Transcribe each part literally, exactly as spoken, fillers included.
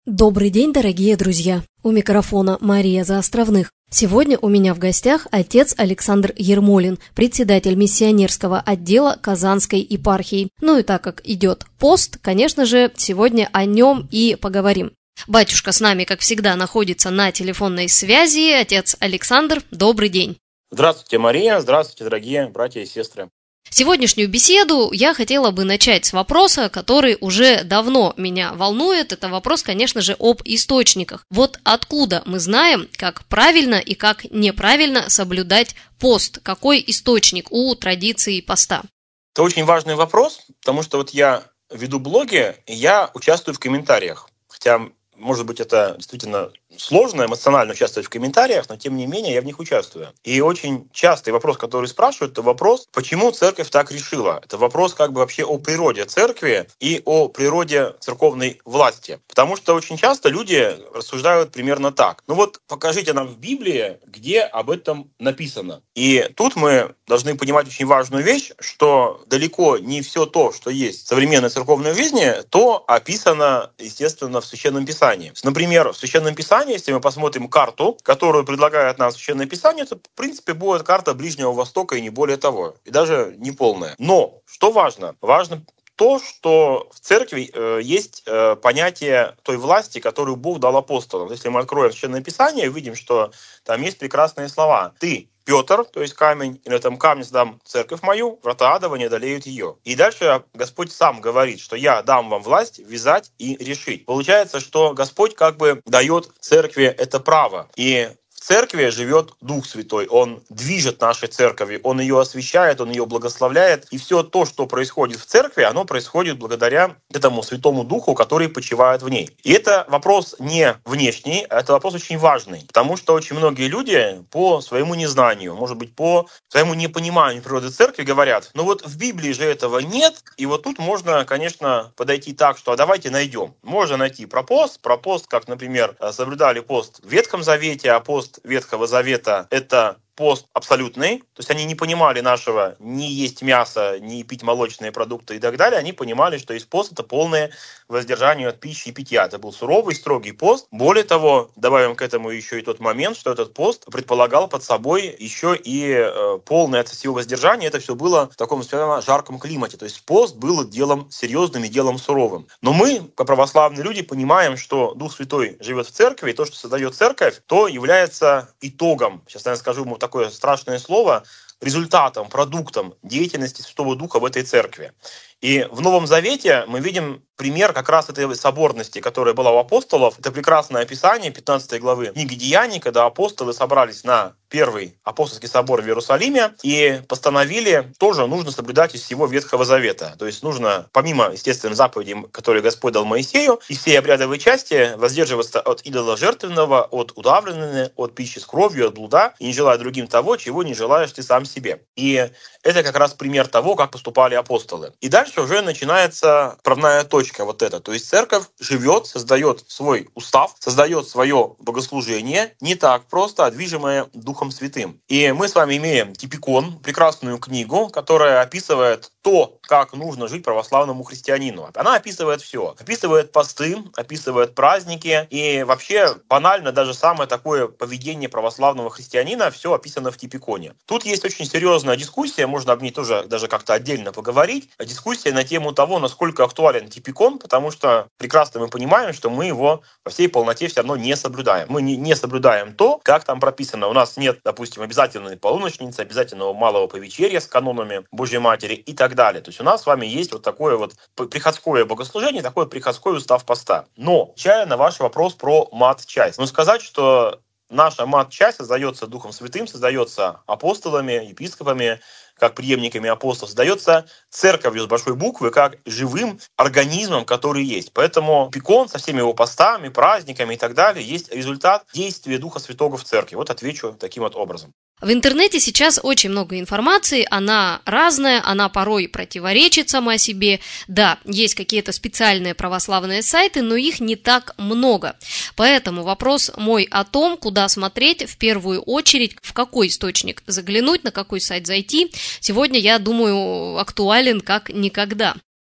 Добрый день, дорогие друзья! У микрофона Мария Заостровных. Сегодня у меня в гостях отец Александр Ермолин, председатель миссионерского отдела Казанской епархии. Ну и так как идет пост, конечно же, сегодня о нем и поговорим. Батюшка с нами, как всегда, находится на телефонной связи. Отец Александр, добрый день! Здравствуйте, Мария! Здравствуйте, дорогие братья и сестры! Сегодняшнюю беседу я хотела бы начать с вопроса, который уже давно меня волнует. Это вопрос, конечно же, об источниках. Вот откуда мы знаем, как правильно и как неправильно соблюдать пост? Какой источник у традиции поста? Это очень важный вопрос, потому что вот я веду блоги, и я участвую в комментариях. Хотя, может быть, это действительно сложно эмоционально участвовать в комментариях, но тем не менее я в них участвую. И очень частый вопрос, который спрашивают, это вопрос, почему церковь так решила. Это вопрос как бы вообще о природе церкви и о природе церковной власти. Потому что очень часто люди рассуждают примерно так. Ну вот покажите нам в Библии, где об этом написано. И тут мы должны понимать очень важную вещь, что далеко не все то, что есть в современной церковной жизни, то описано, естественно, в Священном Писании. Например, в Священном Писании, если мы посмотрим карту, которую предлагает нам Священное Писание, то, в принципе, будет карта Ближнего Востока и не более того, и даже не полная. Но, что важно? Важно то, что в церкви э, есть э, понятие той власти, которую Бог дал апостолам. Если мы откроем Священное Писание, увидим, что там есть прекрасные слова. «Ты, Петр, то есть камень, и на этом камне сдам церковь мою, врата адова не одолеют ее». И дальше Господь сам говорит, что я дам вам власть вязать и решить. Получается, что Господь как бы дает церкви это право. И в церкви живет Дух Святой, Он движет нашей церковью, Он ее освящает, Он ее благословляет. И все то, что происходит в церкви, оно происходит благодаря этому Святому Духу, который почивает в ней. И это вопрос не внешний, это вопрос очень важный, потому что очень многие люди по своему незнанию, может быть, по своему непониманию природы церкви говорят, ну вот в Библии же этого нет, и вот тут можно, конечно, подойти так, что а давайте найдем. Можно найти про пост, про пост, как, например, соблюдали пост в Ветхом Завете, а пост Ветхого Завета — это пост абсолютный, то есть они не понимали нашего не есть мясо, не пить молочные продукты и так далее, они понимали, что есть пост — это полное воздержание от пищи и питья. Это был суровый, строгий пост. Более того, добавим к этому еще и тот момент, что этот пост предполагал под собой еще и э, полное от всего воздержания. Это все было в таком специально жарком климате, то есть пост был делом серьезным и делом суровым. Но мы, как православные люди, понимаем, что Дух Святой живет в церкви, и то, что создает церковь, то является итогом, сейчас я скажу ему такое страшное слово, результатом, продуктом деятельности Святого Духа в этой церкви. И в Новом Завете мы видим пример как раз этой соборности, которая была у апостолов. Это прекрасное описание пятнадцатой главы книги Деяний, когда апостолы собрались на первый апостольский собор в Иерусалиме и постановили, тоже нужно соблюдать из всего Ветхого Завета. То есть нужно, помимо, естественно, заповедей, которые Господь дал Моисею, и всей обрядовой части воздерживаться от идола жертвенного, от удавленной, от пищи с кровью, от блуда, и не желая другим того, чего не желаешь ты сам себе. И это как раз пример того, как поступали апостолы. И дальше уже начинается отправная точка вот эта. То есть церковь живет, создает свой устав, создает свое богослужение, не так просто, а движимое Духом Святым. И мы с вами имеем Типикон, прекрасную книгу, которая описывает то, как нужно жить православному христианину. Она описывает все. Описывает посты, описывает праздники. И вообще банально даже самое такое поведение православного христианина все описано в Типиконе. Тут есть очень серьезная дискуссия, можно об ней тоже даже как-то отдельно поговорить. Дискуссия на тему того, насколько актуален Типикон, потому что прекрасно мы понимаем, что мы его во всей полноте все равно не соблюдаем. Мы не, не соблюдаем то, как там прописано. У нас нет, допустим, обязательной полуночницы, обязательного малого повечерия с канонами Божьей Матери и так далее. То есть у нас с вами есть вот такое вот приходское богослужение, такой приходской устав поста. Но, отвечая на ваш вопрос про мат-часть, нужно сказать, что наша мат-часть создается Духом Святым, создается апостолами, епископами, как преемниками апостолов, создается церковью с большой буквы, как живым организмом, который есть. Поэтому Типикон со всеми его постами, праздниками и так далее есть результат действия Духа Святого в церкви. Вот отвечу таким вот образом. В интернете сейчас очень много информации, она разная, она порой противоречит сама себе. Да, есть какие-то специальные православные сайты, но их не так много. Поэтому вопрос мой о том, куда смотреть, в первую очередь, в какой источник заглянуть, на какой сайт зайти, сегодня, я думаю, актуален как никогда.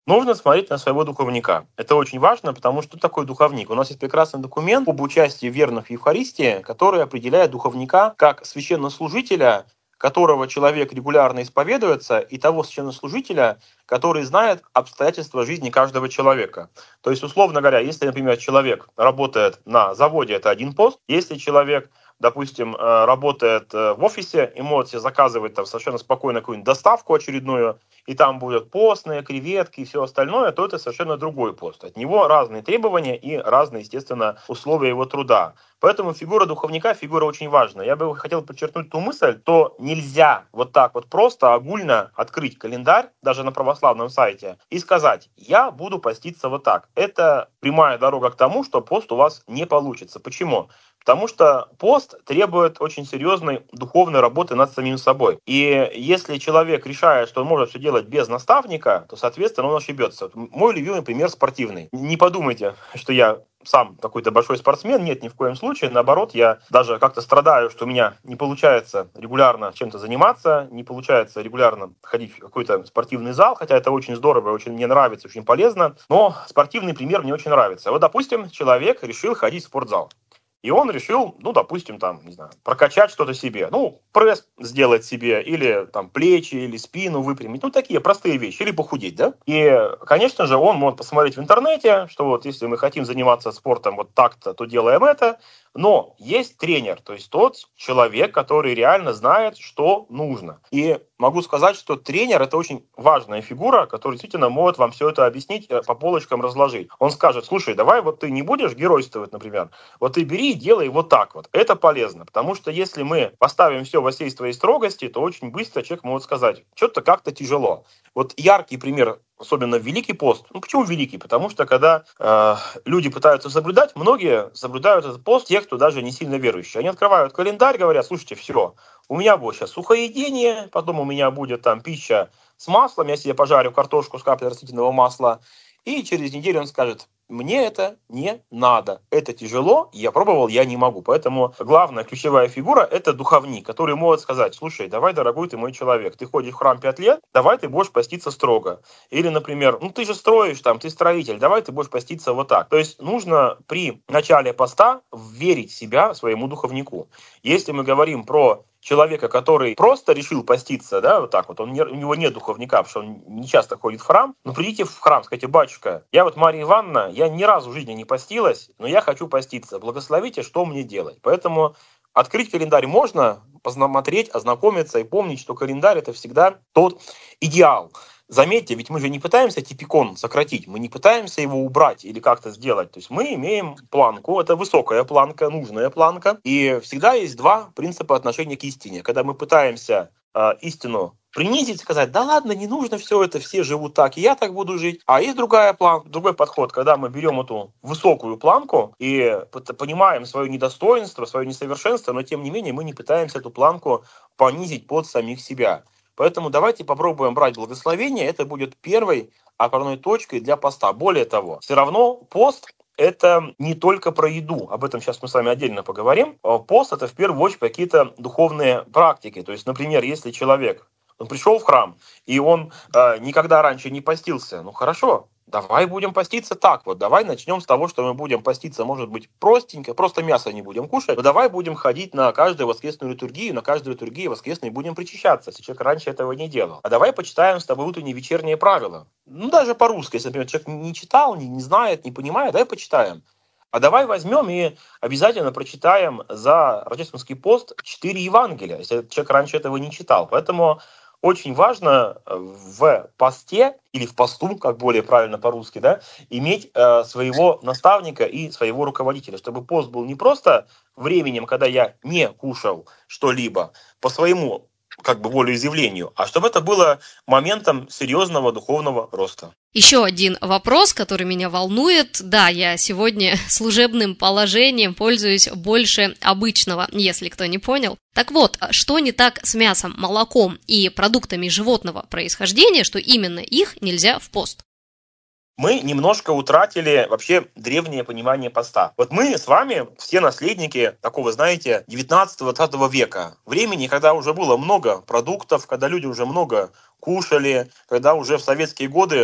нужно смотреть на своего духовника. Это очень важно, потому что такой духовник? У нас есть прекрасный документ об участии верных в Евхаристии, который определяет духовника как священнослужителя, которого человек регулярно исповедуется, и того священнослужителя, который знает обстоятельства жизни каждого человека. То есть, условно говоря, если, например, человек работает на заводе, это один пост. Если человек, допустим, работает в офисе и может себе заказывать там совершенно спокойно какую-нибудь доставку очередную, и там будут постные, креветки и все остальное, то это совершенно другой пост. От него разные требования и разные, естественно, условия его труда. Поэтому фигура духовника – фигура очень важная. Я бы хотел подчеркнуть ту мысль, что нельзя вот так вот просто огульно открыть календарь, даже на православном сайте, и сказать: я буду поститься вот так. Это прямая дорога к тому, что пост у вас не получится. Почему? Потому что пост требует очень серьезной духовной работы над самим собой. И если человек решает, что он может все делать без наставника, то, соответственно, он ошибется. Мой любимый пример спортивный. Не подумайте, что я сам какой-то большой спортсмен. Нет, ни в коем случае. Наоборот, я даже как-то страдаю, что у меня не получается регулярно чем-то заниматься, не получается регулярно ходить в какой-то спортивный зал, хотя это очень здорово, очень мне нравится, очень полезно. Но спортивный пример мне очень нравится. Вот, допустим, человек решил ходить в спортзал. И он решил, ну, допустим, там, не знаю, прокачать что-то себе. Ну, пресс сделать себе, или там плечи, или спину выпрямить. Ну, такие простые вещи. Или похудеть, да? И, конечно же, он может посмотреть в интернете, что вот если мы хотим заниматься спортом вот так-то, то делаем это. Но есть тренер, то есть тот человек, который реально знает, что нужно. И могу сказать, что тренер – это очень важная фигура, которая действительно может вам все это объяснить, по полочкам разложить. Он скажет: слушай, давай вот ты не будешь геройствовать, например, вот ты бери и делай вот так вот. Это полезно, потому что если мы поставим все во всей своей строгости, то очень быстро человек может сказать: что-то как-то тяжело. Вот яркий пример, особенно в Великий пост. Ну, почему Великий? Потому что когда э, люди пытаются соблюдать, многие соблюдают этот пост, те, кто даже не сильно верующие. Они открывают календарь, говорят: слушайте, все, у меня будет сейчас сухоедение, потом у меня будет там пища с маслом, я себе пожарю картошку с каплей растительного масла, и через неделю он скажет: мне это не надо, это тяжело, я пробовал, я не могу. Поэтому главная ключевая фигура – это духовник, который может сказать: слушай, давай, дорогой ты мой человек, ты ходишь в храм пять лет, давай ты будешь поститься строго. Или, например, ну ты же строишь, там, ты строитель, давай ты будешь поститься вот так. То есть нужно при начале поста верить в себя своему духовнику. Если мы говорим про человека, который просто решил поститься, да, вот так вот, он не, у него нет духовника, потому что он не часто ходит в храм, ну придите в храм, скажите: батюшка, я вот Мария Ивановна, я ни разу в жизни не постилась, но я хочу поститься, благословите, что мне делать. Поэтому открыть календарь можно, посмотреть, ознакомиться и помнить, что календарь – это всегда тот идеал. Заметьте, ведь мы же не пытаемся типикон сократить, мы не пытаемся его убрать или как-то сделать. То есть мы имеем планку, это высокая планка, нужная планка. И всегда есть два принципа отношения к истине. Когда мы пытаемся э, истину принизить, сказать: да ладно, не нужно все это, все живут так, и я так буду жить. А есть другая планка, другой подход, когда мы берем эту высокую планку и понимаем свое недостоинство, свое несовершенство, но тем не менее мы не пытаемся эту планку понизить под самих себя. Поэтому давайте попробуем брать благословение. Это будет первой опорной точкой для поста. Более того, все равно пост – это не только про еду. Об этом сейчас мы с вами отдельно поговорим. Пост – это в первую очередь какие-то духовные практики. То есть, например, если человек он пришел в храм, и он э, никогда раньше не постился, ну хорошо, давай будем поститься так вот. Давай начнем с того, что мы будем поститься, может быть, простенько, просто мясо не будем кушать, но давай будем ходить на каждую воскресную литургию, на каждую литургию воскресной будем причащаться, если человек раньше этого не делал. А давай почитаем с тобой утренние вечерние правила. Ну, даже по-русски, если, например, человек не читал, не, не знает, не понимает, давай почитаем. А давай возьмем и обязательно прочитаем за рождественский пост четыре Евангелия, если человек раньше этого не читал. Поэтому очень важно в посте, или в посту, как более правильно по-русски, да, иметь э, своего наставника и своего руководителя, чтобы пост был не просто временем, когда я не кушал что-либо по своему как бы волеизъявлению, а чтобы это было моментом серьезного духовного роста. Еще один вопрос, который меня волнует. Да, я сегодня служебным положением пользуюсь больше обычного, если кто не понял. Так вот, что не так с мясом, молоком и продуктами животного происхождения, что именно их нельзя в пост? Мы немножко утратили вообще древнее понимание поста. Вот мы с вами все наследники такого, знаете, девятнадцатого-двадцатого века. Времени, когда уже было много продуктов, когда люди уже много кушали, когда уже в советские годы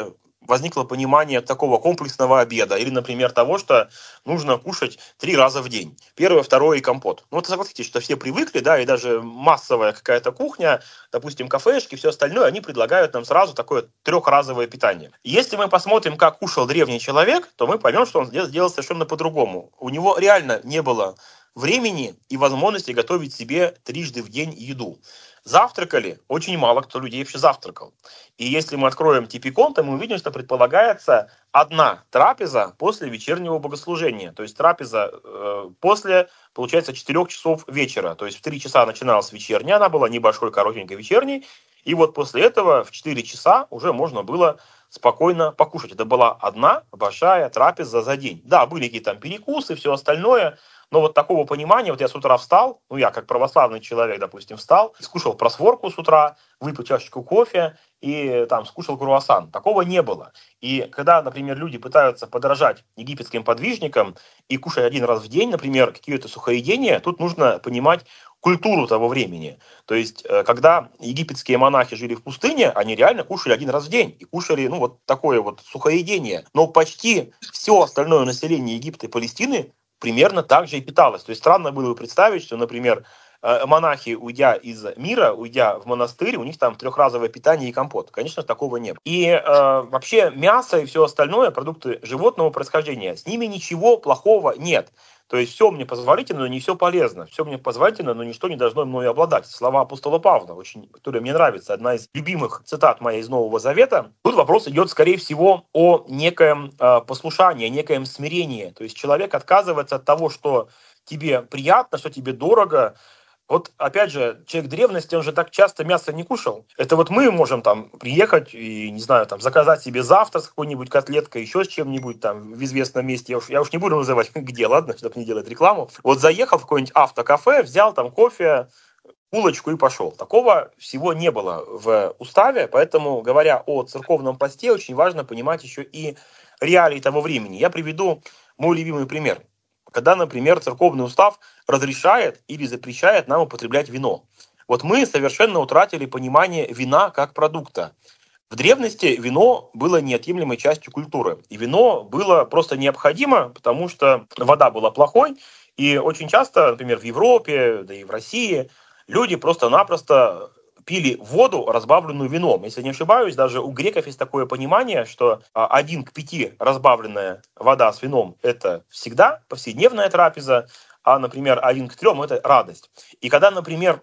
возникло понимание такого комплексного обеда или, например, того, что нужно кушать три раза в день. Первое, второе и компот. Ну вот согласитесь, что все привыкли, да, и даже массовая какая-то кухня, допустим, кафешки, все остальное, они предлагают нам сразу такое трехразовое питание. Если мы посмотрим, как кушал древний человек, то мы поймем, что он делал совершенно по-другому. У него реально не было времени и возможности готовить себе трижды в день еду. Завтракали очень мало кто людей вообще завтракал. И если мы откроем типикон, то мы увидим, что предполагается одна трапеза после вечернего богослужения. То есть трапеза э, после, получается, четырех часов вечера. То есть в три часа начиналась вечерняя, она была небольшой, коротенькой вечерней. И вот после этого в четыре часа уже можно было спокойно покушать. Это была одна большая трапеза за день. Да, были какие-то там перекусы, все остальное. Но вот такого понимания, вот я с утра встал, ну я как православный человек, допустим, встал, скушал просворку с утра, выпил чашечку кофе и там скушал круассан. Такого не было. И когда, например, люди пытаются подражать египетским подвижникам и кушать один раз в день, например, какие-то сухоедения, тут нужно понимать культуру того времени. То есть, когда египетские монахи жили в пустыне, они реально кушали один раз в день. И кушали, ну, вот такое вот сухоедение. Но почти все остальное население Египта и Палестины примерно так же и питалось. То есть странно было бы представить, что, например, монахи, уйдя из мира, уйдя в монастырь, у них там трехразовое питание и компот. Конечно, такого не было. И э, вообще мясо и все остальное, продукты животного происхождения, с ними ничего плохого нет. То есть все мне позволительно, но не все полезно. Все мне позволительно, но ничто не должно мною обладать. Слова апостола Павла, очень, которые мне нравятся, одна из любимых цитат моя из Нового Завета. Тут вопрос идет, скорее всего, о некоем э, послушании, о некоем смирении. То есть человек отказывается от того, что тебе приятно, что тебе дорого. Вот, опять же, человек древности, он же так часто мясо не кушал. Это вот мы можем там приехать и, не знаю, там заказать себе завтра с какой-нибудь котлеткой, еще с чем-нибудь там в известном месте. Я уж, я уж не буду называть где, ладно, чтобы не делать рекламу. Вот заехал в какое-нибудь автокафе, взял там кофе, булочку и пошел. Такого всего не было в уставе, поэтому, говоря о церковном посте, очень важно понимать еще и реалии того времени. Я приведу мой любимый пример. Когда, например, церковный устав разрешает или запрещает нам употреблять вино. Вот мы совершенно утратили понимание вина как продукта. В древности вино было неотъемлемой частью культуры. И вино было просто необходимо, потому что вода была плохой. И очень часто, например, в Европе, да и в России, люди просто-напросто пили воду, разбавленную вином. Если не ошибаюсь, даже у греков есть такое понимание, что один к пяти разбавленная вода с вином – это всегда повседневная трапеза, а, например, один к трем – это радость. И когда, например,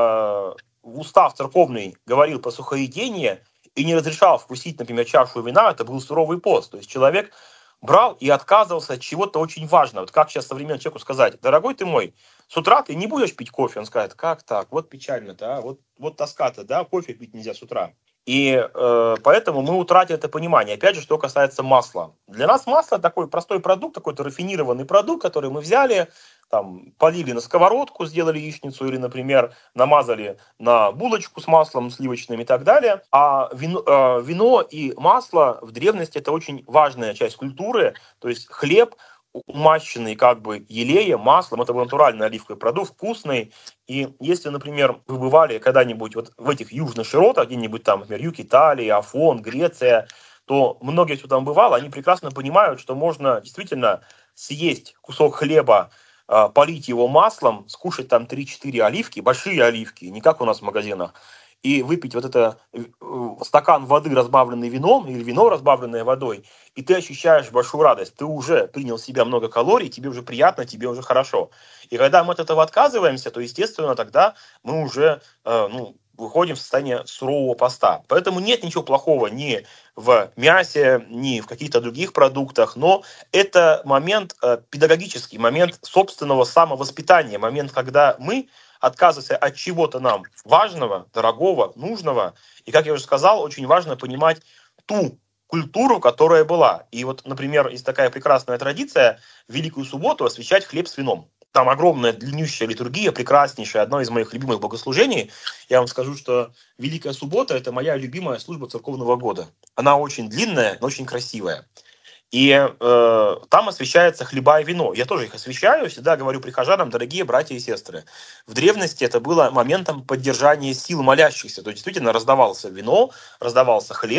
устав церковный говорил про сухоедение и не разрешал вкусить, например, чашу вина, это был суровый пост. То есть человек брал и отказывался от чего-то очень важного. Вот как сейчас современному человеку сказать: дорогой ты мой, с утра ты не будешь пить кофе? Он скажет: как так? Вот печально-то, а? Вот, вот тоска-то, да? Кофе пить нельзя с утра. И э, поэтому мы утратили это понимание. Опять же, что касается масла. Для нас масло такой простой продукт, такой-то рафинированный продукт, который мы взяли, там, полили на сковородку, сделали яичницу, или, например, намазали на булочку с маслом сливочным и так далее. А вино, э, вино и масло в древности — это очень важная часть культуры. То есть хлеб, умащенный как бы елеем, маслом, это был натуральный оливковый продукт, вкусный. И если, например, вы бывали когда-нибудь вот в этих южных широтах, где-нибудь там, например, юг Италии, Афон, Греция, то многие, кто там бывал, они прекрасно понимают, что можно действительно съесть кусок хлеба, полить его маслом, скушать там три-четыре оливки, большие оливки, не как у нас в магазинах, и выпить вот это стакан воды, разбавленный вином, или вино, разбавленное водой, и ты ощущаешь большую радость. Ты уже принял в себя много калорий, тебе уже приятно, тебе уже хорошо. И когда мы от этого отказываемся, то, естественно, тогда мы уже э, ну, выходим в состояние сурового поста. Поэтому нет ничего плохого ни в мясе, ни в каких-то других продуктах, но это момент э, педагогический, момент собственного самовоспитания, момент, когда мы отказываться от чего-то нам важного, дорогого, нужного. И, как я уже сказал, очень важно понимать ту культуру, которая была. И вот, например, есть такая прекрасная традиция в Великую Субботу освящать хлеб с вином. Там огромная длиннющая литургия, прекраснейшая, одно из моих любимых богослужений. Я вам скажу, что Великая Суббота – это моя любимая служба церковного года. Она очень длинная, но очень красивая. И э, там освящается хлеба и вино. Я тоже их освящаю, всегда говорю прихожанам: дорогие братья и сестры. В древности это было моментом поддержания сил молящихся. То есть действительно раздавался вино, раздавался хлеб.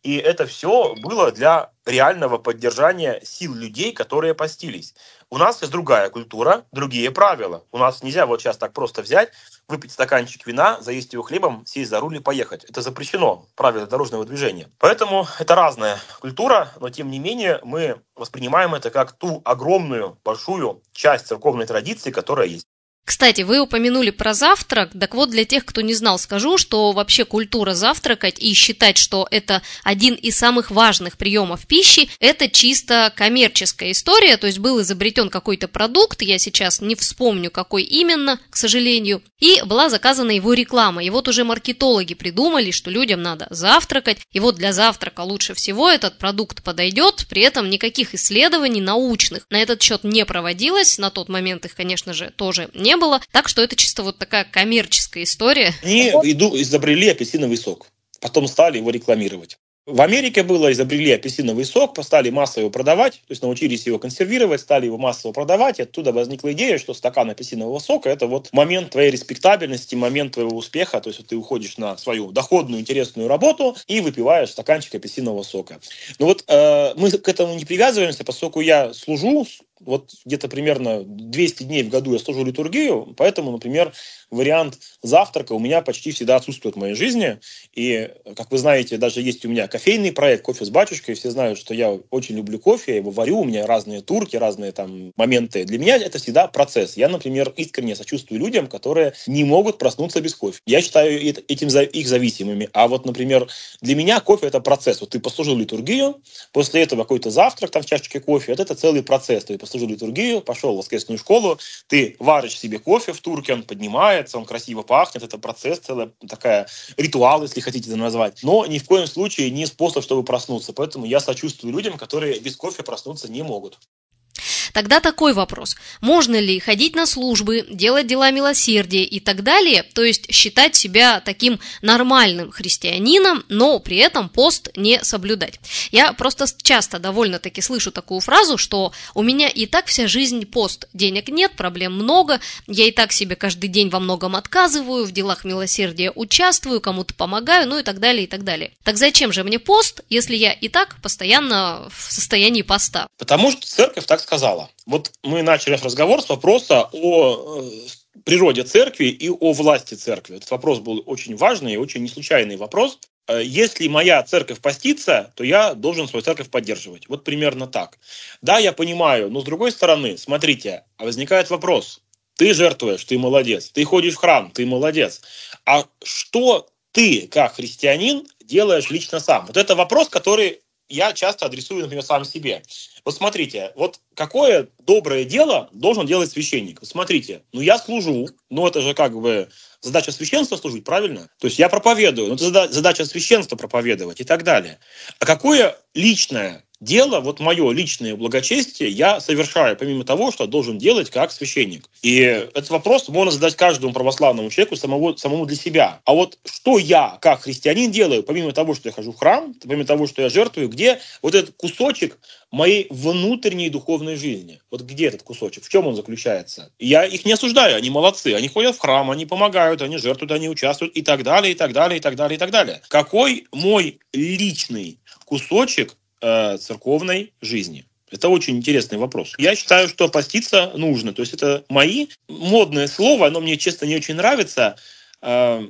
И это все было для реального поддержания сил людей, которые постились. У нас есть другая культура, другие правила. У нас нельзя вот сейчас так просто взять, выпить стаканчик вина, заесть его хлебом, сесть за руль и поехать. Это запрещено, правила дорожного движения. Поэтому это разная культура, но тем не менее мы воспринимаем это как ту огромную, большую часть церковной традиции, которая есть. Кстати, вы упомянули про завтрак. Так вот, для тех, кто не знал, скажу, что вообще культура завтракать и считать, что это один из самых важных приемов пищи, это чисто коммерческая история. То есть был изобретен какой-то продукт, я сейчас не вспомню, какой именно, к сожалению, и была заказана его реклама. И вот уже маркетологи придумали, что людям надо завтракать, и вот для завтрака лучше всего этот продукт подойдет, при этом никаких исследований научных на этот счет не проводилось, на тот момент их, конечно же, тоже не было, так что это чисто вот такая коммерческая история. Они иду, изобрели апельсиновый сок, потом стали его рекламировать. В Америке было, изобрели апельсиновый сок, стали массово его продавать, то есть научились его консервировать, стали его массово продавать, и оттуда возникла идея, что стакан апельсинового сока – это вот момент твоей респектабельности, момент твоего успеха, то есть вот ты уходишь на свою доходную, интересную работу и выпиваешь стаканчик апельсинового сока. Но вот э, мы к этому не привязываемся, поскольку я служу, вот где-то примерно двести дней в году я служу литургию, поэтому, например, вариант завтрака у меня почти всегда отсутствует в моей жизни. И, как вы знаете, даже есть у меня кофейный проект «Кофе с батюшкой». Все знают, что я очень люблю кофе, я его варю, у меня разные турки, разные там моменты. Для меня это всегда процесс. Я, например, искренне сочувствую людям, которые не могут проснуться без кофе. Я считаю этим их зависимыми. А вот, например, для меня кофе – это процесс. Вот ты послужил литургию, после этого какой-то завтрак там в чашечке кофе. Вот это целый процесс. Ты послужил литургию, пошел в воскресную школу, ты варишь себе кофе в турке, он поднимается, он красиво пахнет, это процесс, целая такая ритуал, если хотите это назвать. Но ни в коем случае не способ, чтобы проснуться. Поэтому я сочувствую людям, которые без кофе проснуться не могут. Тогда такой вопрос. Можно ли ходить на службы, делать дела милосердия и так далее, то есть считать себя таким нормальным христианином, но при этом пост не соблюдать? Я просто часто довольно-таки слышу такую фразу, что у меня и так вся жизнь пост, денег нет, проблем много, я и так себе каждый день во многом отказываю, в делах милосердия участвую, кому-то помогаю, ну и так далее, и так далее. Так зачем же мне пост, если я и так постоянно в состоянии поста? Потому что церковь так сказала. Вот мы начали наш разговор с вопроса о природе церкви и о власти церкви. Этот вопрос был очень важный и очень неслучайный вопрос. Если моя церковь постится, то я должен свою церковь поддерживать. Вот примерно так. Да, я понимаю, но с другой стороны, смотрите, возникает вопрос. Ты жертвуешь, ты молодец. Ты ходишь в храм, ты молодец. А что ты, как христианин, делаешь лично сам? Вот это вопрос, который я часто адресую, например, сам себе. Вот смотрите, вот какое доброе дело должен делать священник? Вот смотрите, ну я служу, ну это же как бы задача священства служить, правильно? То есть я проповедую, ну это задача священства проповедовать и так далее. А какое личное дело, вот мое личное благочестие я совершаю, помимо того, что должен делать как священник. И этот вопрос можно задать каждому православному человеку самому, самому для себя. А вот что я, как христианин, делаю, помимо того, что я хожу в храм, помимо того, что я жертвую, где вот этот кусочек моей внутренней духовной жизни? Вот где этот кусочек? В чем он заключается? Я их не осуждаю, они молодцы, они ходят в храм, они помогают, они жертвуют, они участвуют и так далее, и так далее, и так далее, и так далее. Какой мой личный кусочек церковной жизни? Это очень интересный вопрос. Я считаю, что поститься нужно. То есть это мои, модное слово, оно мне, честно, не очень нравится, э,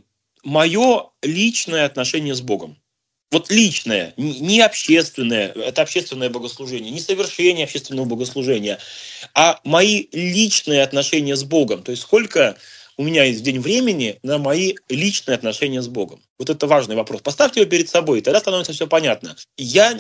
мое личное отношение с Богом. Вот личное, не общественное, это общественное богослужение, не совершение общественного богослужения, а мои личные отношения с Богом. То есть сколько у меня есть в день времени на мои личные отношения с Богом. Вот это важный вопрос. Поставьте его перед собой, и тогда становится все понятно. Я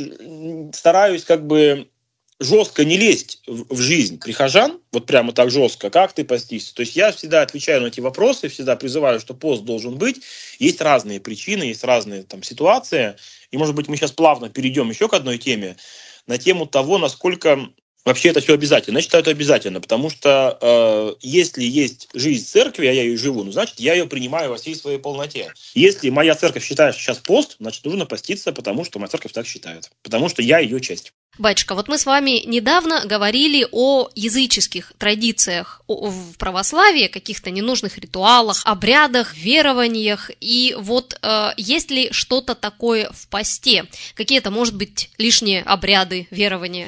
стараюсь как бы жестко не лезть в жизнь прихожан, вот прямо так жестко, как ты постишься. То есть я всегда отвечаю на эти вопросы, всегда призываю, что пост должен быть. Есть разные причины, есть разные там ситуации. И, может быть, мы сейчас плавно перейдем еще к одной теме, на тему того, насколько Вообще это все обязательно. Я считаю, это обязательно, потому что э, если есть жизнь церкви, а я ее живу, ну, значит, я ее принимаю во всей своей полноте. Если моя церковь считает, что сейчас пост, значит, нужно поститься, потому что моя церковь так считает. Потому что я ее часть. Батюшка, вот мы с вами недавно говорили о языческих традициях в православии, каких-то ненужных ритуалах, обрядах, верованиях. И вот э, есть ли что-то такое в посте? Какие-то, может быть, лишние обряды, верования?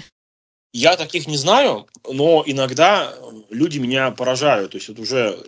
Я таких не знаю, но иногда люди меня поражают. То есть вот уже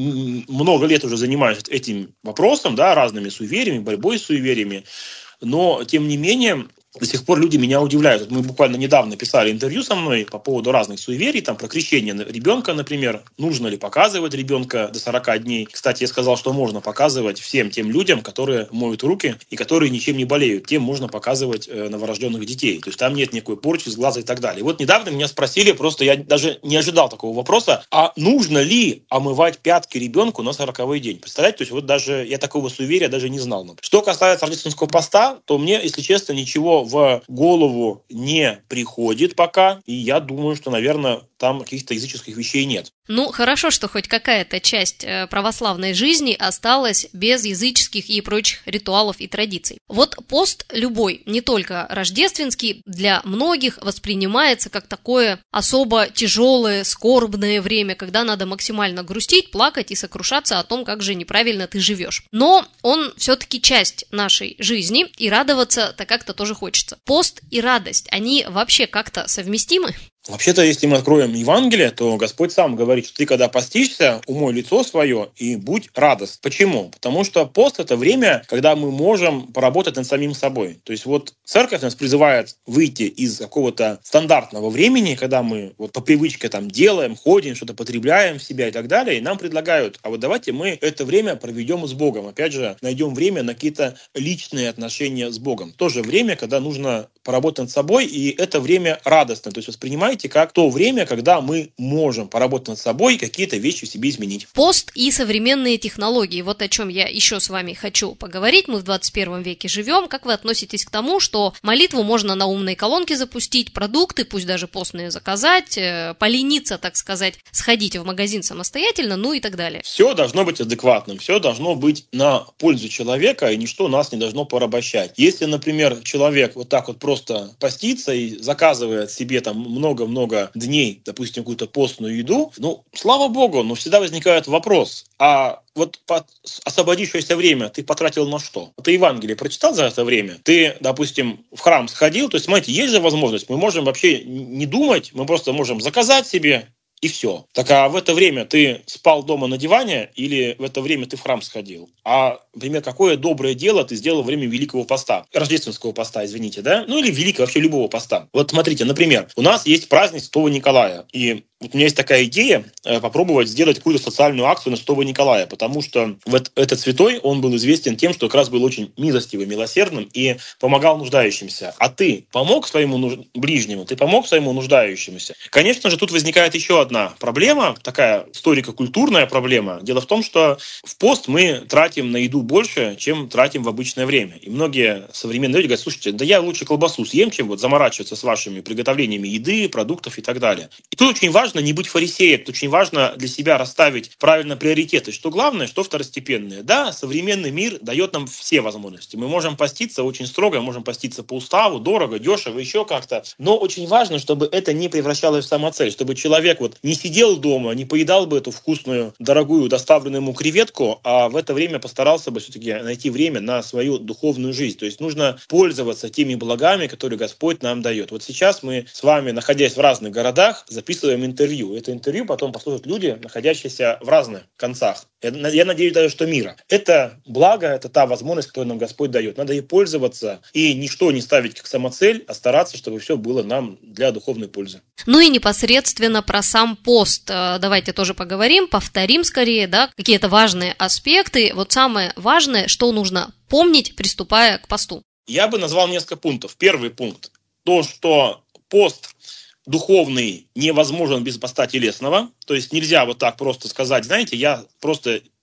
много лет уже занимаюсь этим вопросом, да, разными суевериями, борьбой с суевериями. Но, тем не менее, до сих пор люди меня удивляют. Вот мы буквально недавно писали интервью со мной по поводу разных суеверий, там про крещение ребенка, например. Нужно ли показывать ребенка до сорока дней? Кстати, я сказал, что можно показывать всем тем людям, которые моют руки и которые ничем не болеют. Тем можно показывать э, новорожденных детей. То есть там нет никакой порчи с глаза и так далее. И вот недавно меня спросили, просто я даже не ожидал такого вопроса, а нужно ли омывать пятки ребенку на сороковой день? Представляете? То есть вот даже я такого суеверия даже не знал. Что касается рождественского поста, то мне, если честно, ничего в голову не приходит пока, и я думаю, что, наверное, там каких-то языческих вещей нет. Ну, хорошо, что хоть какая-то часть православной жизни осталась без языческих и прочих ритуалов и традиций. Вот пост любой, не только рождественский, для многих воспринимается как такое особо тяжелое, скорбное время, когда надо максимально грустить, плакать и сокрушаться о том, как же неправильно ты живешь. Но он все-таки часть нашей жизни, и радоваться-то как-то тоже хочется. Пост и радость, они вообще как-то совместимы? Вообще-то, если мы откроем Евангелие, то Господь сам говорит, что ты, когда постишься, умой лицо свое и будь радостен. Почему? Потому что пост – это время, когда мы можем поработать над самим собой. То есть вот церковь нас призывает выйти из какого-то стандартного времени, когда мы вот по привычке там делаем, ходим, что-то потребляем в себя и так далее, и нам предлагают, а вот давайте мы это время проведем с Богом. Опять же, найдем время на какие-то личные отношения с Богом. Тоже время, когда нужно поработать над собой, и это время радостное. То есть воспринимайте как то время, когда мы можем поработать над собой и какие-то вещи в себе изменить. Пост и современные технологии. Вот о чем я еще с вами хочу поговорить. Мы в двадцать первом веке живем. Как вы относитесь к тому, что молитву можно на умной колонке запустить, продукты, пусть даже постные, заказать, полениться, так сказать, сходить в магазин самостоятельно, ну и так далее? Все должно быть адекватным, все должно быть на пользу человека, и ничто нас не должно порабощать. Если, например, человек вот так вот просто постится и заказывает себе там много много дней, допустим, какую-то постную еду, ну, слава богу, но всегда возникает вопрос, а вот под освободившееся время ты потратил на что? Ты Евангелие прочитал за это время? Ты, допустим, в храм сходил? То есть, смотрите, есть же возможность, мы можем вообще не думать, мы просто можем заказать себе, и все. Так а в это время ты спал дома на диване или в это время ты в храм сходил? А, например, какое доброе дело ты сделал во время Великого Поста? Рождественского поста, извините, да? Ну или Великого, вообще любого поста. Вот смотрите, например, у нас есть праздник Святого Николая. И вот у меня есть такая идея э, попробовать сделать какую-то социальную акцию на Святого Николая, потому что вот этот святой, он был известен тем, что как раз был очень милостивым, милосердным и помогал нуждающимся. А ты помог своему нуж... ближнему, ты помог своему нуждающемуся? Конечно же, тут возникает еще одна проблема, такая историко-культурная проблема. Дело в том, что в пост мы тратим на еду больше, чем тратим в обычное время. И многие современные люди говорят, слушайте, да я лучше колбасу съем, чем вот заморачиваться с вашими приготовлениями еды, продуктов и так далее. И тут очень важно не быть фарисеем, тут очень важно для себя расставить правильно приоритеты. Что главное, что второстепенное. Да, современный мир дает нам все возможности. Мы можем поститься очень строго, можем поститься по уставу, дорого, дешево, еще как-то. Но очень важно, чтобы это не превращалось в самоцель, чтобы человек вот не сидел дома, не поедал бы эту вкусную, дорогую, доставленную ему креветку, а в это время постарался бы все-таки найти время на свою духовную жизнь. То есть нужно пользоваться теми благами, которые Господь нам дает. Вот сейчас мы с вами, находясь в разных городах, записываем интервью. Это интервью потом послушают люди, находящиеся в разных концах. Я, я надеюсь даже, что мира. Это благо, это та возможность, которую нам Господь дает. Надо ей пользоваться и ничто не ставить как самоцель, а стараться, чтобы все было нам для духовной пользы. Ну и непосредственно про сам пост. Давайте тоже поговорим, повторим скорее, да, какие-то важные аспекты. Вот самое важное, что нужно помнить, приступая к посту. Я бы назвал несколько пунктов. Первый пункт. То, что пост духовный невозможен без поста телесного. То есть нельзя вот так просто сказать, знаете, я просто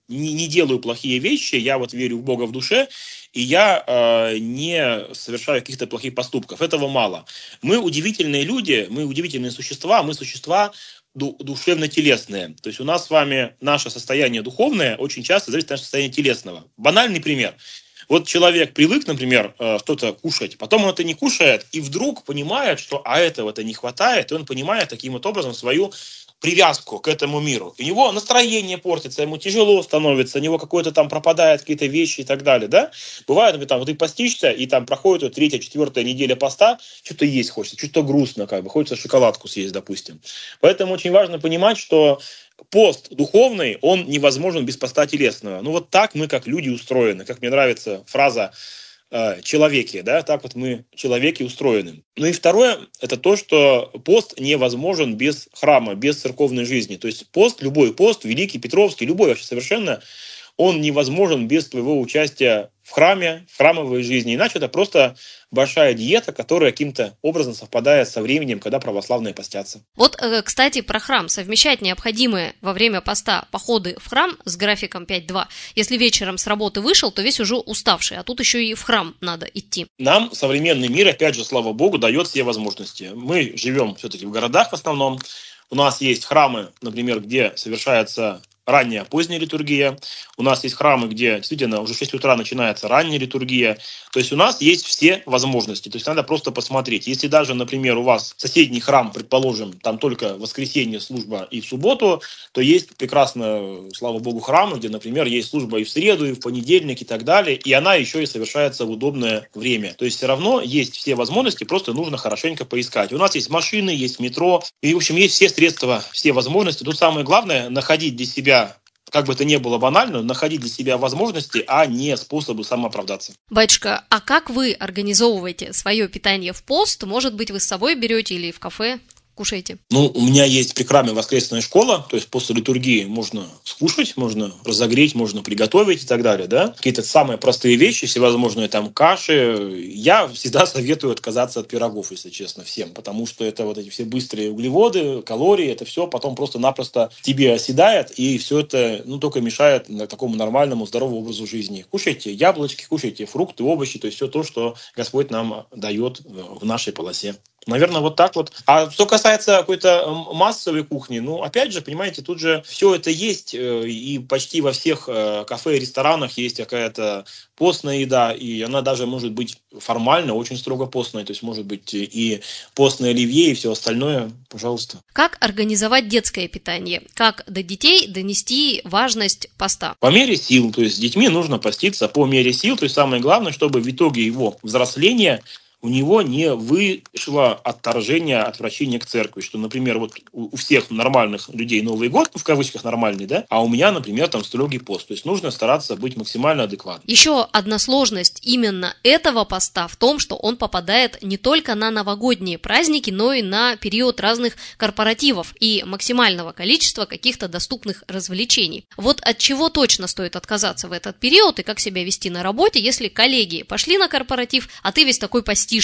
не, не делаю плохие вещи, я вот верю в Бога в душе, и я э, не совершаю каких-то плохих поступков. Этого мало. Мы удивительные люди, мы удивительные существа, мы существа ду- душевно-телесные. То есть у нас с вами наше состояние духовное очень часто зависит от нашего состояния телесного. Банальный пример. Вот человек привык, например, э, что-то кушать, потом он это не кушает, и вдруг понимает, что а этого-то не хватает, и он понимает таким вот образом свою привязку к этому миру. У него настроение портится, ему тяжело становится, у него какое-то там пропадают какие-то вещи и так далее, да? Бывает, например, там, вот ты постишься, и там проходит вот, третья, четвертая неделя поста, что-то есть хочется, что-то грустно, как бы, хочется шоколадку съесть, допустим. Поэтому очень важно понимать, что пост духовный, он невозможен без поста телесного. Ну вот так мы, как люди, устроены. Как мне нравится фраза человеки, да, так вот мы, человеки, устроены. Ну и второе, это то, что пост невозможен без храма, без церковной жизни. То есть пост, любой пост, Великий, Петровский, любой вообще совершенно, он невозможен без твоего участия в храме, в храмовой жизни. Иначе это просто большая диета, которая каким-то образом совпадает со временем, когда православные постятся. Вот, кстати, про храм. Совмещать необходимые во время поста походы в храм с графиком пять два. Если вечером с работы вышел, то весь уже уставший, а тут еще и в храм надо идти. Нам современный мир, опять же, слава богу, дает все возможности. Мы живем все-таки в городах в основном. У нас есть храмы, например, где совершается ранняя, поздняя литургия. У нас есть храмы, где действительно уже в шесть утра начинается ранняя литургия. То есть у нас есть все возможности. То есть надо просто посмотреть. Если даже, например, у вас соседний храм, предположим, там только в воскресенье служба и в субботу, то есть прекрасно, слава богу, храмы, где, например, есть служба и в среду, и в понедельник, и так далее. И она еще и совершается в удобное время. То есть все равно есть все возможности, просто нужно хорошенько поискать. У нас есть машины, есть метро. И, в общем, есть все средства, все возможности. Тут самое главное — находить для себя, как бы это ни было банально, находить для себя возможности, а не способы самооправдаться. Батюшка, а как вы организовываете свое питание в пост? Может быть, вы с собой берете или в кафе кушаете? Ну, у меня есть при храме воскресная школа, то есть после литургии можно скушать, можно разогреть, можно приготовить и так далее, да. Какие-то самые простые вещи, всевозможные там каши. Я всегда советую отказаться от пирогов, если честно, всем, потому что это вот эти все быстрые углеводы, калории, это все потом просто-напросто тебе оседает, и все это, ну, только мешает такому нормальному, здоровому образу жизни. Кушайте яблочки, кушайте фрукты, овощи, то есть все то, что Господь нам дает в нашей полосе. Наверное, вот так вот. А что касается какой-то массовой кухни, ну, опять же, понимаете, тут же все это есть, и почти во всех кафе и ресторанах есть какая-то постная еда, и она даже может быть формально очень строго постная, то есть может быть и постное оливье, и все остальное, пожалуйста. Как организовать детское питание? Как до детей донести важность поста? По мере сил, то есть с детьми нужно поститься по мере сил, то есть самое главное, чтобы в итоге его взросления у него не вышло отторжение, отвращение к церкви. Что, например, вот у всех нормальных людей Новый год, в кавычках нормальный, да, а у меня, например, там строгий пост. То есть нужно стараться быть максимально адекватным. Еще одна сложность именно этого поста в том, что он попадает не только на новогодние праздники, но и на период разных корпоративов и максимального количества каких-то доступных развлечений. Вот от чего точно стоит отказаться в этот период и как себя вести на работе, если коллеги пошли на корпоратив, а ты весь такой постишься?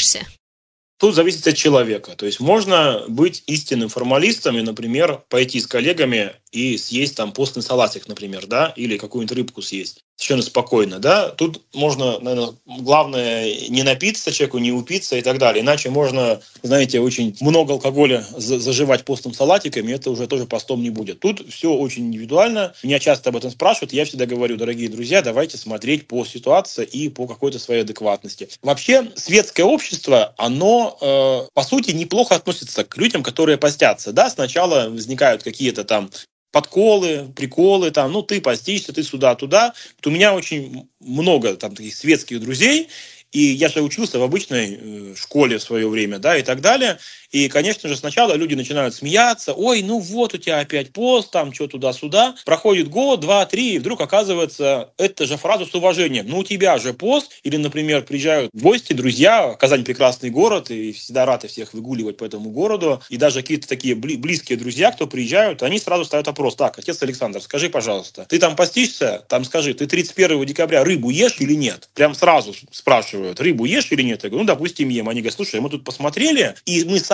Тут зависит от человека. То есть можно быть истинным формалистом и, например, пойти с коллегами и съесть там постный салатик, например, да, или какую-нибудь рыбку съесть. Совершенно спокойно, да. Тут можно, наверное, главное не напиться человеку, не упиться и так далее. Иначе можно, знаете, очень много алкоголя заживать постным салатиком, и это уже тоже постом не будет. Тут все очень индивидуально. Меня часто об этом спрашивают. Я всегда говорю: дорогие друзья, давайте смотреть по ситуации и по какой-то своей адекватности. Вообще, светское общество, оно, э, по сути, неплохо относится к людям, которые постятся. Да, сначала возникают какие-то там подколы, приколы, там, ну, ты постишься, ты сюда-туда. Вот у меня очень много там таких светских друзей, и я же учился в обычной э, школе в свое время, да, и так далее. И, конечно же, сначала люди начинают смеяться: ой, ну вот у тебя опять пост, там, что туда-сюда. Проходит год, два, три, и вдруг оказывается, это же фраза с уважением. Ну, у тебя же пост. Или, например, приезжают в гости друзья, Казань прекрасный город, и всегда рады всех выгуливать по этому городу. И даже какие-то такие близкие друзья, кто приезжают, они сразу ставят вопрос: так, отец Александр, скажи, пожалуйста, ты там постишься? Там скажи, ты тридцать первого декабря рыбу ешь или нет? Прям сразу спрашивают: рыбу ешь или нет? Я говорю: ну, допустим, ем. Они говорят: слушай, мы тут посмотрели, и мы сами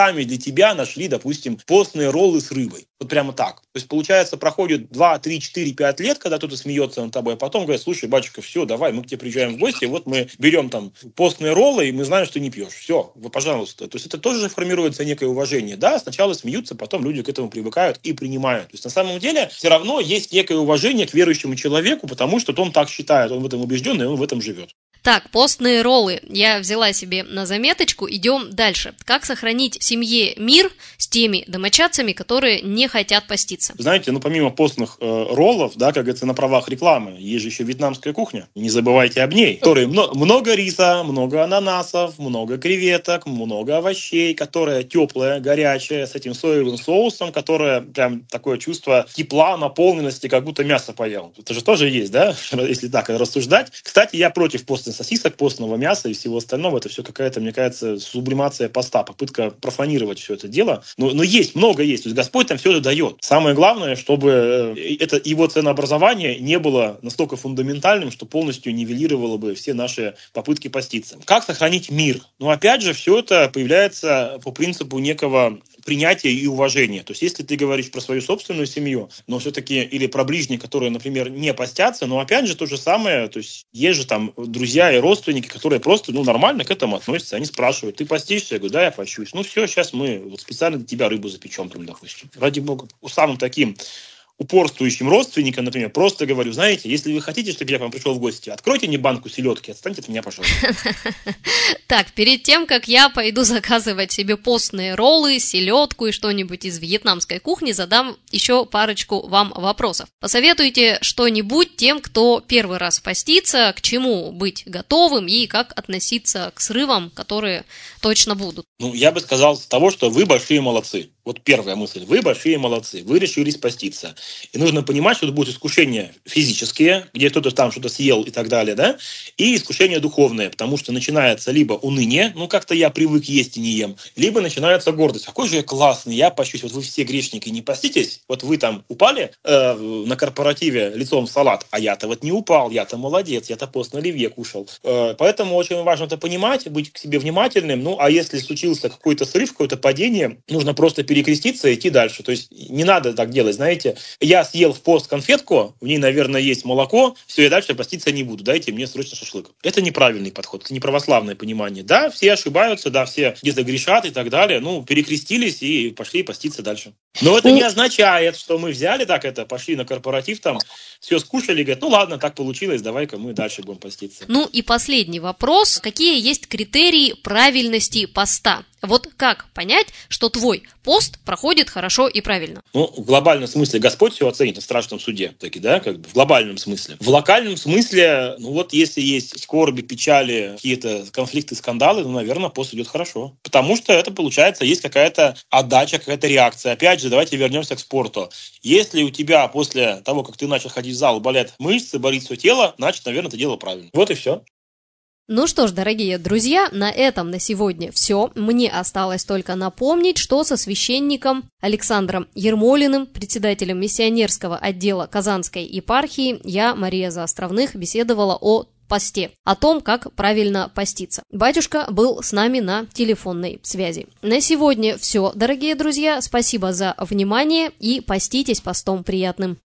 сами для тебя нашли, допустим, постные роллы с рыбой. Вот прямо так. То есть, получается, проходит два, три, четыре, пять лет, когда кто-то смеется над тобой, а потом говорит: слушай, батюшка, все, давай, мы к тебе приезжаем в гости, вот мы берем там постные роллы, и мы знаем, что ты не пьешь. Все, вы, пожалуйста. То есть, это тоже формируется некое уважение. Да, сначала смеются, потом люди к этому привыкают и принимают. То есть, на самом деле, все равно есть некое уважение к верующему человеку, потому что он так считает, он в этом убежден, и он в этом живет. Так, постные роллы я взяла себе на заметочку. Идем дальше. Как сохранить в семье мир с теми домочадцами, которые не хотят поститься? Знаете, ну помимо постных э, роллов, да, как говорится, на правах рекламы, есть же еще вьетнамская кухня. Не забывайте об ней. Которой много, много риса, много ананасов, много креветок, много овощей, которая теплая, горячая, с этим соевым соусом, которая прям такое чувство тепла, наполненности, как будто мясо поел. Это же тоже есть, да, если так рассуждать. Кстати, я против постных сосисок, постного мяса и всего остального. Это все какая-то, мне кажется, сублимация поста, попытка профанировать все это дело. Но, но есть, много есть. То есть Господь там все это дает. Самое главное, чтобы это его ценообразование не было настолько фундаментальным, что полностью нивелировало бы все наши попытки поститься. Как сохранить мир? Ну, опять же, все это появляется по принципу некого принятия и уважения. То есть, если ты говоришь про свою собственную семью, но все-таки, или про ближних, которые, например, не постятся, но опять же то же самое, то есть, есть же там друзья и родственники, которые просто, ну, нормально к этому относятся. Они спрашивают: ты постишься? Я говорю: да, я пощусь. Ну, все, сейчас мы вот специально для тебя рыбу запечем, там, допустим. Ради бога. Самым таким упорствующим родственникам, например, просто говорю: знаете, если вы хотите, чтобы я к вам пришел в гости, откройте мне банку селедки, отстаньте от меня, пожалуйста. Так, перед тем, как я пойду заказывать себе постные роллы, селедку и что-нибудь из вьетнамской кухни, задам еще парочку вам вопросов. Посоветуйте что-нибудь тем, кто первый раз постится, к чему быть готовым и как относиться к срывам, которые точно будут. Ну, я бы сказал с того, что вы большие молодцы. Вот первая мысль. Вы большие молодцы. Вы решились поститься. И нужно понимать, что это будут искушения физические, где кто-то там что-то съел и так далее, да, и искушения духовные, потому что начинается либо уныние, ну, как-то я привык есть и не ем, либо начинается гордость. Какой же я классный, я пощусь. Вот вы все грешники, не поститесь. Вот вы там упали э, на корпоративе лицом в салат, а я-то вот не упал, я-то молодец, я-то пост на оливье кушал. Э, поэтому очень важно это понимать, быть к себе внимательным. Ну, а если случился какой-то срыв, какое-то падение, нужно просто перекреститься и идти дальше. То есть не надо так делать, знаете. Я съел в пост конфетку, в ней, наверное, есть молоко, все, я дальше поститься не буду, дайте мне срочно шашлык. Это неправильный подход, это не православное понимание. Да, все ошибаются, да, все где-то грешат и так далее, ну, перекрестились и пошли поститься дальше. Но это не означает, что мы взяли так это, пошли на корпоратив, там, все скушали, говорят: ну ладно, так получилось, давай-ка мы дальше будем поститься. Ну и последний вопрос. Какие есть критерии правильности поста? Вот как понять, что твой пост проходит хорошо и правильно? Ну, в глобальном смысле Господь все оценит на страшном суде, таки, да, как бы в глобальном смысле. В локальном смысле, ну вот если есть скорби, печали, какие-то конфликты, скандалы, ну, наверное, пост идет хорошо. Потому что это, получается, есть какая-то отдача, какая-то реакция. Опять же, давайте вернемся к спорту. Если у тебя после того, как ты начал ходить в зал, болят мышцы, болит все тело, значит, наверное, ты делал правильно. Вот и все. Ну что ж, дорогие друзья, на этом на сегодня все. Мне осталось только напомнить, что со священником Александром Ермолиным, председателем миссионерского отдела Казанской епархии, я, Мария Заостровных, беседовала о посте, о том, как правильно поститься. Батюшка был с нами на телефонной связи. На сегодня все, дорогие друзья. Спасибо за внимание и поститесь постом приятным.